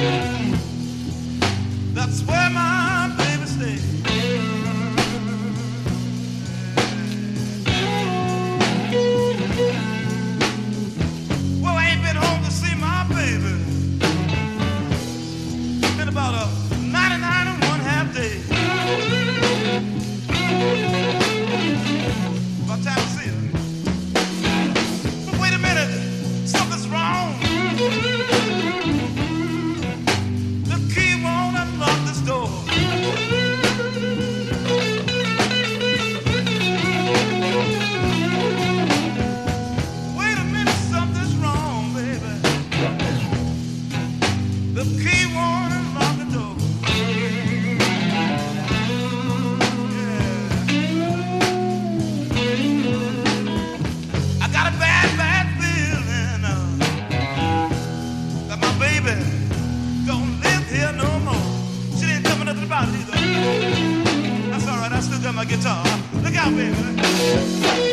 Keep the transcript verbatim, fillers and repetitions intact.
That's where my baby stays. Well, I ain't been home to see my baby. Been about a ninety-nine and one half day. About time to see her. But wait a minute, something's wrong. The key won't unlock this door. Wait a minute, something's wrong, baby. The key won't unlock the door. Yeah. I got a bad, bad feeling uh, that my baby don't live here no more. She didn't tell me nothing about it either. That's all right, I still got my guitar. Look out, baby.